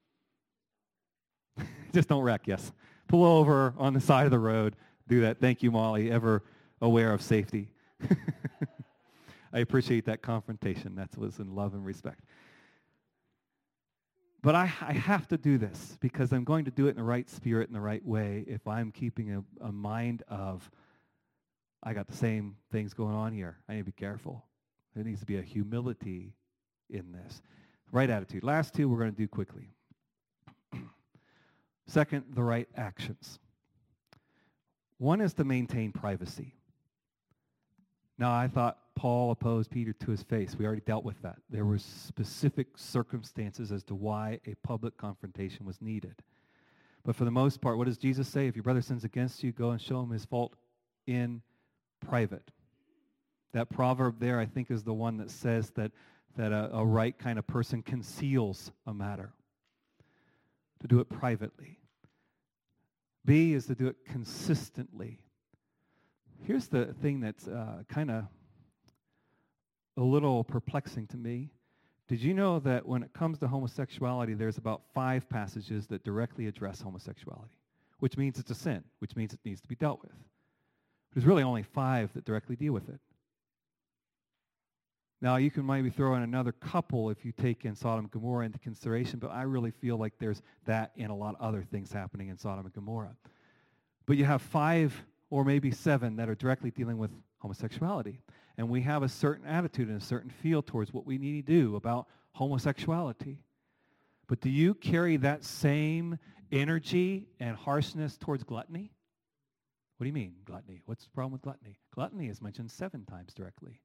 Just don't wreck, yes. Pull over on the side of the road. Do that. Thank you, Molly, ever aware of safety. I appreciate that confrontation. That was in love and respect. But I have to do this because I'm going to do it in the right spirit, in the right way, if I'm keeping a mind of, I got the same things going on here. I need to be careful. There needs to be a humility in this. Right attitude. Last two we're going to do quickly. Second, the right actions. One is to maintain privacy. Now, I thought Paul opposed Peter to his face. We already dealt with that. There were specific circumstances as to why a public confrontation was needed. But for the most part, what does Jesus say? If your brother sins against you, go and show him his fault in private. That proverb there, I think, is the one that says that a right kind of person conceals a matter. To do it privately. B is to do it consistently. Here's the thing that's kind of a little perplexing to me. Did you know that when it comes to homosexuality, there's about 5 passages that directly address homosexuality, which means it's a sin, which means it needs to be dealt with. There's really only 5 that directly deal with it. Now, you can maybe throw in another couple if you take in Sodom and Gomorrah into consideration, but I really feel like there's that and a lot of other things happening in Sodom and Gomorrah. But you have 5 or maybe 7 that are directly dealing with homosexuality. And we have a certain attitude and a certain feel towards what we need to do about homosexuality. But do you carry that same energy and harshness towards gluttony? What do you mean, gluttony? What's the problem with gluttony? Gluttony is mentioned 7 times directly.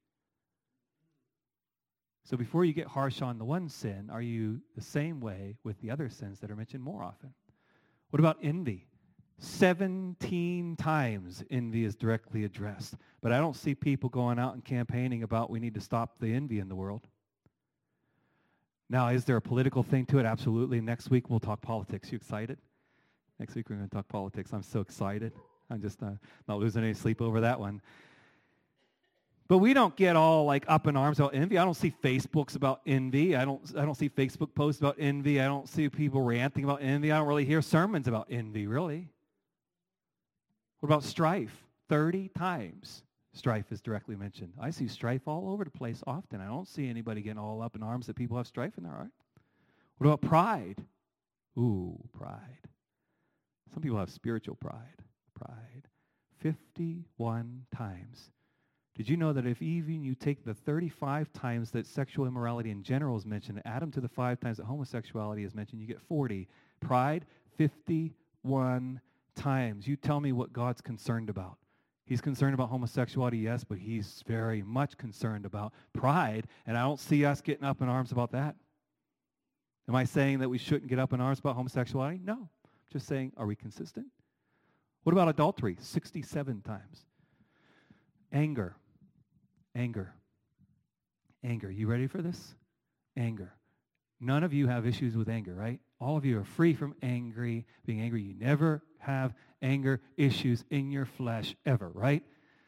So before you get harsh on the one sin, are you the same way with the other sins that are mentioned more often? What about envy? 17 times envy is directly addressed. But I don't see people going out and campaigning about we need to stop the envy in the world. Now, is there a political thing to it? Absolutely. Next week we'll talk politics. You excited? Next week we're going to talk politics. I'm so excited. I'm just not losing any sleep over that one. But we don't get all like up in arms about envy. I don't see Facebooks about envy. I don't see Facebook posts about envy. I don't see people ranting about envy. I don't really hear sermons about envy, really. What about strife? 30 times strife is directly mentioned. I see strife all over the place often. I don't see anybody getting all up in arms that people have strife in their heart. What about pride? Ooh, pride. Some people have spiritual pride. Pride. 51 times. Did you know that if even you take the 35 times that sexual immorality in general is mentioned, add them to the 5 times that homosexuality is mentioned, you get 40. Pride, 51 times. You tell me what God's concerned about. He's concerned about homosexuality, yes, but he's very much concerned about pride, and I don't see us getting up in arms about that. Am I saying that we shouldn't get up in arms about homosexuality? No. Just saying, are we consistent? What about adultery? 67 times. Anger. Anger. Anger. You ready for this? Anger. None of you have issues with anger, right? All of you are free from being angry. You never have anger issues in your flesh ever, right?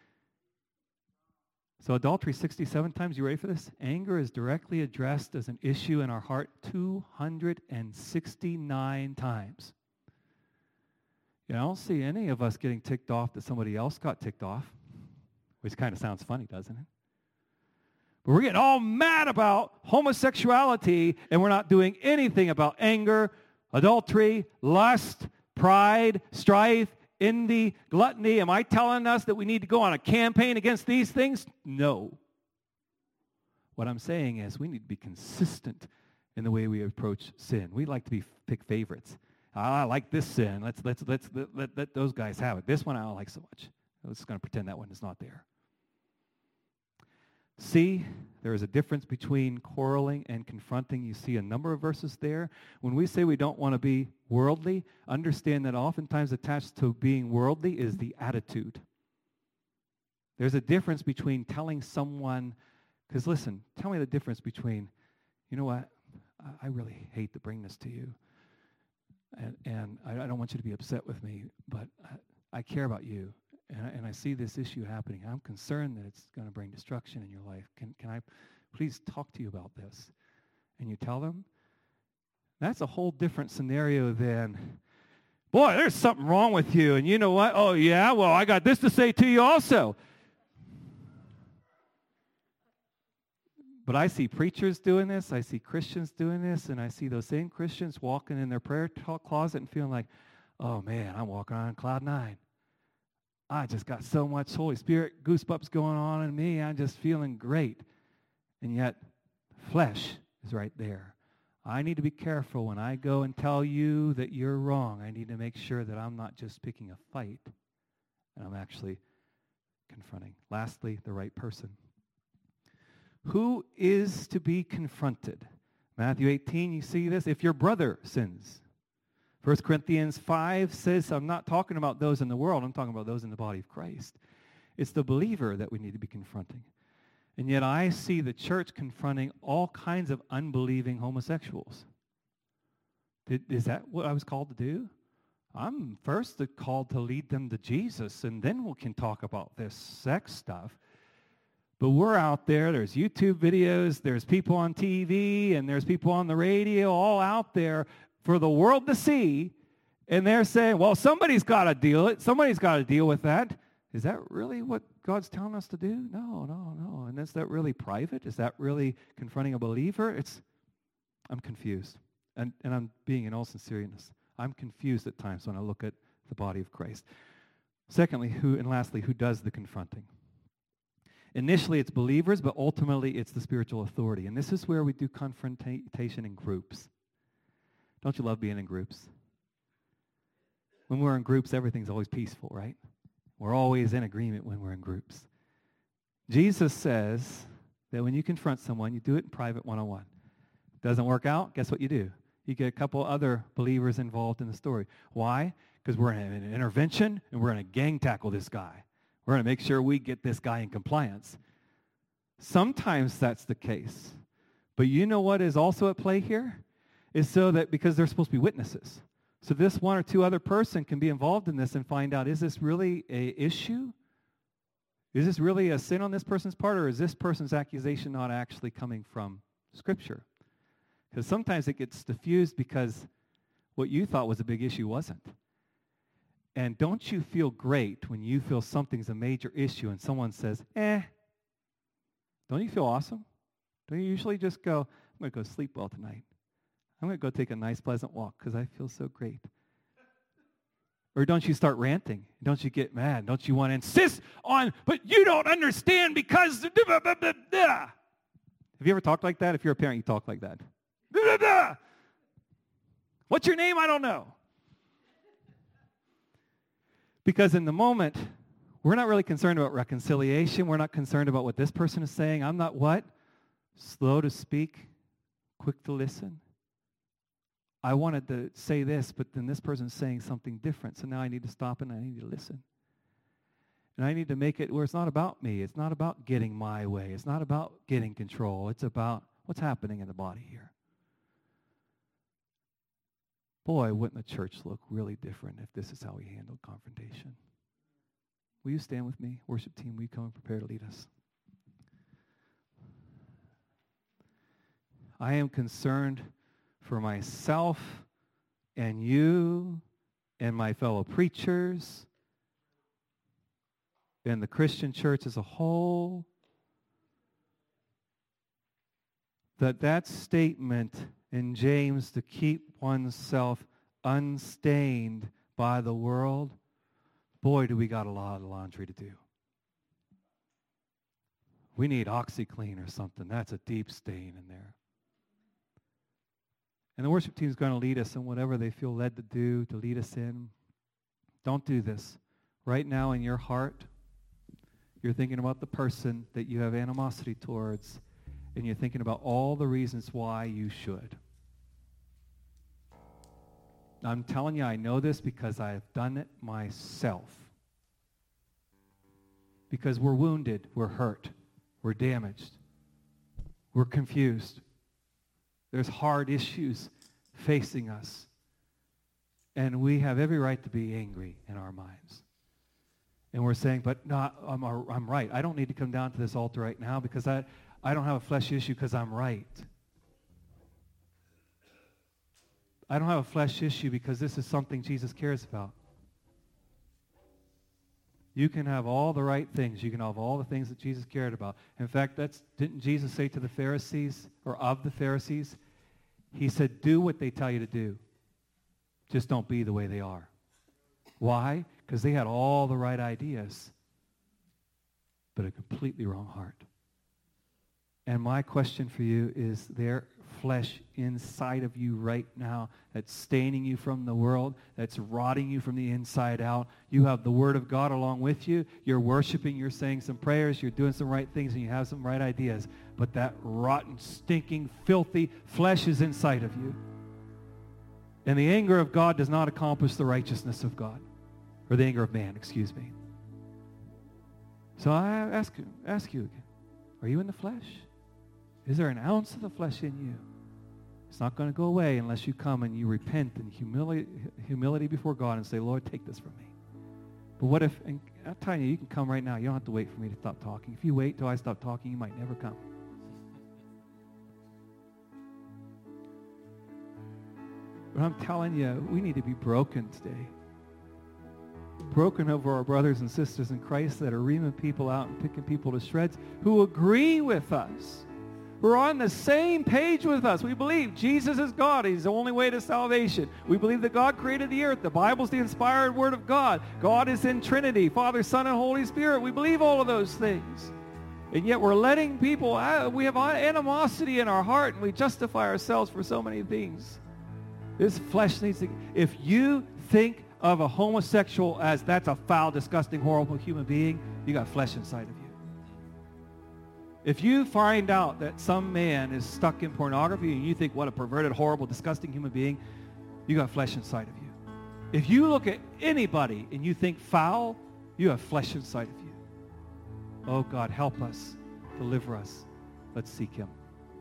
So adultery 67 times. You ready for this? Anger is directly addressed as an issue in our heart 269 times. I don't see any of us getting ticked off that somebody else got ticked off, which kind of sounds funny, doesn't it? But we're getting all mad about homosexuality, and we're not doing anything about anger, adultery, lust, pride, strife, envy, gluttony. Am I telling us that we need to go on a campaign against these things? No. What I'm saying is we need to be consistent in the way we approach sin. We like to pick favorites. I like this sin. Let's let those guys have it. This one I don't like so much. I'm just going to pretend that one is not there. See, there is a difference between quarreling and confronting. You see a number of verses there. When we say we don't want to be worldly, understand that oftentimes attached to being worldly is the attitude. There's a difference between telling someone, because listen, tell me the difference between, you know what, I really hate to bring this to you, and I don't want you to be upset with me, but I care about you. And I see this issue happening. I'm concerned that it's going to bring destruction in your life. Can I please talk to you about this? And you tell them? That's a whole different scenario than, boy, there's something wrong with you. And you know what? Oh, yeah? Well, I got this to say to you also. But I see preachers doing this. I see Christians doing this. And I see those same Christians walking in their prayer closet and feeling like, oh, man, I'm walking on cloud 9. I just got so much Holy Spirit goosebumps going on in me. I'm just feeling great. And yet, flesh is right there. I need to be careful when I go and tell you that you're wrong. I need to make sure that I'm not just picking a fight, and I'm actually confronting. Lastly, the right person. Who is to be confronted? Matthew 18, you see this? If your brother sins. 1 Corinthians 5 says, I'm not talking about those in the world, I'm talking about those in the body of Christ. It's the believer that we need to be confronting. And yet I see the church confronting all kinds of unbelieving homosexuals. Is that what I was called to do? I'm first called to lead them to Jesus, and then we can talk about this sex stuff. But we're out there, there's YouTube videos, there's people on TV, and there's people on the radio, all out there for the world to see, and they're saying, well, somebody's got to deal with that. Is that really what God's telling us to do? No. And is that really private? Is that really confronting a believer? I'm confused. And I'm being in all sincereness. I'm confused at times when I look at the body of Christ. Secondly, lastly, who does the confronting? Initially, it's believers, but ultimately, it's the spiritual authority. And this is where we do confrontation in groups. Don't you love being in groups? When we're in groups, everything's always peaceful, right? We're always in agreement when we're in groups. Jesus says that when you confront someone, you do it in private one-on-one. Doesn't work out, guess what you do? You get a couple other believers involved in the story. Why? Because we're in an intervention, and we're going to gang tackle this guy. We're going to make sure we get this guy in compliance. Sometimes that's the case. But you know what is also at play here? Is so that because they're supposed to be witnesses. So this one or two other person can be involved in this and find out, is this really an issue? Is this really a sin on this person's part, or is this person's accusation not actually coming from Scripture? Because sometimes it gets diffused because what you thought was a big issue wasn't. And don't you feel great when you feel something's a major issue and someone says, Don't you feel awesome? Don't you usually just go, I'm going to go sleep well tonight. I'm going to go take a nice, pleasant walk because I feel so great. Or don't you start ranting? Don't you get mad? Don't you want to insist on, but you don't understand because... Have you ever talked like that? If you're a parent, you talk like that. What's your name? I don't know. Because in the moment, we're not really concerned about reconciliation. We're not concerned about what this person is saying. I'm not what? Slow to speak, quick to listen. I wanted to say this, but then this person's saying something different. So now I need to stop and I need to listen. And I need to make it where it's not about me. It's not about getting my way. It's not about getting control. It's about what's happening in the body here. Boy, wouldn't the church look really different if this is how we handled confrontation. Will you stand with me? Worship team, will you come and prepare to lead us? I am concerned for myself and you and my fellow preachers and the Christian church as a whole, that statement in James to keep oneself unstained by the world, boy, do we got a lot of laundry to do. We need OxyClean or something. That's a deep stain in there. And the worship team is going to lead us in whatever they feel led to do, to lead us in. Don't do this. Right now in your heart, you're thinking about the person that you have animosity towards, and you're thinking about all the reasons why you should. I'm telling you, I know this because I have done it myself. Because we're wounded, we're hurt, we're damaged, we're confused. There's hard issues facing us. And we have every right to be angry in our minds. And we're saying, but no, I'm right. I don't need to come down to this altar right now because I don't have a flesh issue because I'm right. I don't have a flesh issue because this is something Jesus cares about. You can have all the right things. You can have all the things that Jesus cared about. In fact, didn't Jesus say to the Pharisees, or of the Pharisees, he said, do what they tell you to do. Just don't be the way they are. Why? Because they had all the right ideas, but a completely wrong heart. And my question for you is, there flesh inside of you right now that's staining you from the world, that's rotting you from the inside out. You have the Word of God along with you. You're worshiping, you're saying some prayers, you're doing some right things, and you have some right ideas. but that rotten, stinking, filthy flesh is inside of you. And the anger of God does not accomplish the righteousness of God, or the anger of man, excuse me. So I ask you again, are you in the flesh? Is there an ounce of the flesh in you? It's not going to go away unless you come and you repent in humility before God and say, Lord, take this from me. But what if, and I'm telling you, you can come right now. You don't have to wait for me to stop talking. If you wait till I stop talking, you might never come. But I'm telling you, we need to be broken today. Broken over our brothers and sisters in Christ that are reaming people out and picking people to shreds who agree with us. We're on the same page with us. We believe Jesus is God. He's the only way to salvation. We believe that God created the earth. The Bible's the inspired word of God. God is in Trinity, Father, Son, and Holy Spirit. We believe all of those things. And yet we're letting people, we have animosity in our heart, and we justify ourselves for so many things. This flesh needs to, if you think of a homosexual as that's a foul, disgusting, horrible human being, you got flesh inside of you. If you find out that some man is stuck in pornography and you think, what a perverted, horrible, disgusting human being, you got flesh inside of you. If you look at anybody and you think foul, you have flesh inside of you. Oh God, help us, deliver us. Let's seek him.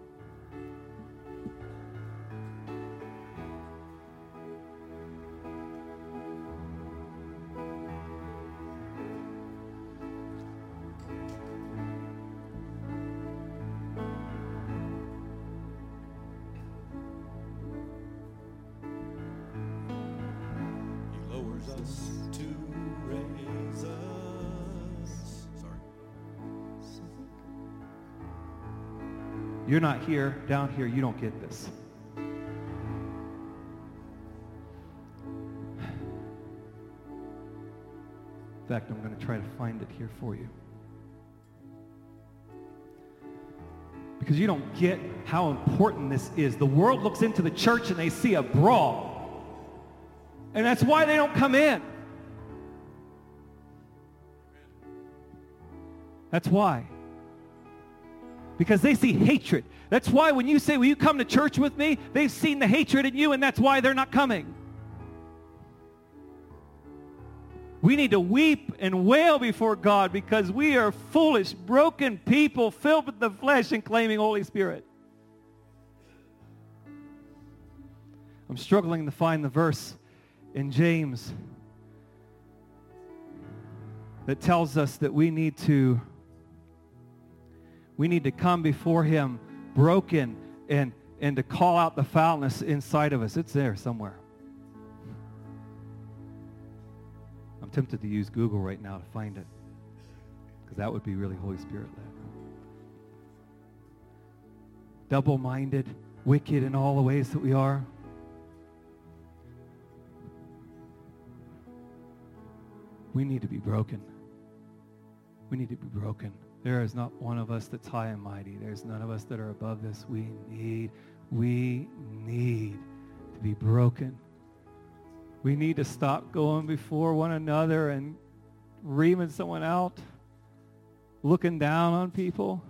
You're not here, down here, you don't get this. In fact, I'm going to try to find it here for you. Because you don't get how important this is. The world looks into the church and they see a brawl. And that's why they don't come in. That's why. Because they see hatred. That's why when you say, will you come to church with me? They've seen the hatred in you, and that's why they're not coming. We need to weep and wail before God because we are foolish, broken people filled with the flesh and claiming Holy Spirit. I'm struggling to find the verse in James that tells us that we need to come before him broken and to call out the foulness inside of us. It's there somewhere. I'm tempted to use Google right now to find it because that would be really Holy Spirit-led. Double-minded, wicked in all the ways that we are. We need to be broken. We need to be broken. There is not one of us that's high and mighty. There's none of us that are above this. We need to be broken. We need to stop going before one another and reaming someone out, looking down on people.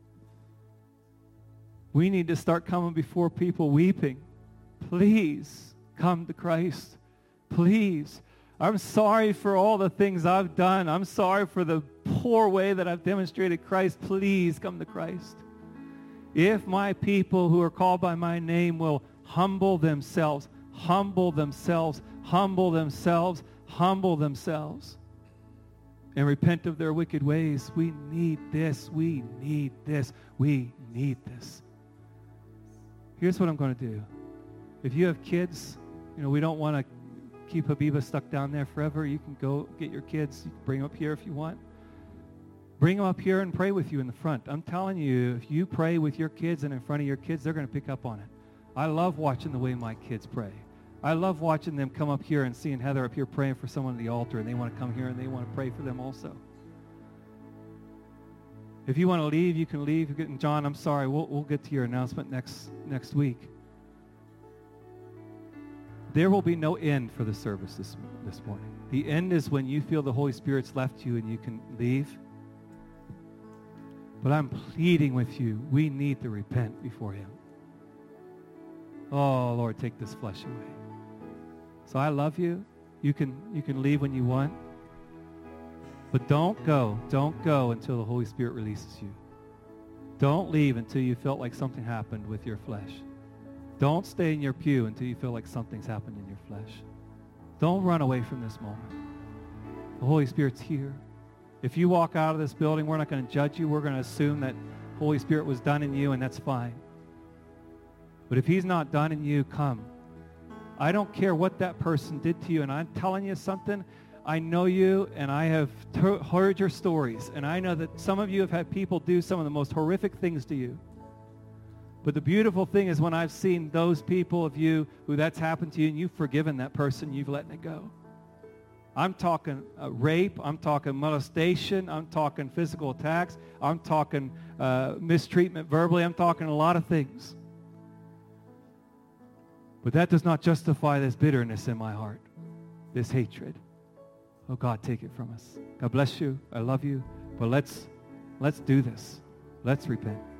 We need to start coming before people weeping. Please come to Christ. Please. I'm sorry for all the things I've done. I'm sorry for the poor way that I've demonstrated Christ. Please come to Christ. If my people who are called by my name will humble themselves, and repent of their wicked ways, we need this. Here's what I'm going to do. If you have kids, we don't want to keep Habiba stuck down there forever. You can go get your kids. You can bring them up here if you want. Bring them up here and pray with you in the front. I'm telling you, if you pray with your kids and in front of your kids, they're going to pick up on it. I love watching the way my kids pray. I love watching them come up here and seeing Heather up here praying for someone at the altar, and they want to come here and they want to pray for them also. If you want to leave, you can leave. And John, I'm sorry. We'll get to your announcement next week. There will be no end for the service this morning. The end is when you feel the Holy Spirit's left you and you can leave. But I'm pleading with you, we need to repent before him. Oh, Lord, take this flesh away. So I love you. You can leave when you want. But don't go until the Holy Spirit releases you. Don't leave until you felt like something happened with your flesh. Don't stay in your pew until you feel like something's happened in your flesh. Don't run away from this moment. The Holy Spirit's here. If you walk out of this building, we're not going to judge you. We're going to assume that Holy Spirit was done in you, and that's fine. But if he's not done in you, come. I don't care what that person did to you, and I'm telling you something. I know you, and I have heard your stories, and I know that some of you have had people do some of the most horrific things to you. But the beautiful thing is when I've seen those people of you who that's happened to you, and you've forgiven that person, you've let it go. I'm talking rape, I'm talking molestation, I'm talking physical attacks, I'm talking mistreatment verbally, I'm talking a lot of things. But that does not justify this bitterness in my heart, this hatred. Oh, God, take it from us. God bless you. I love you. But let's do this. Let's repent.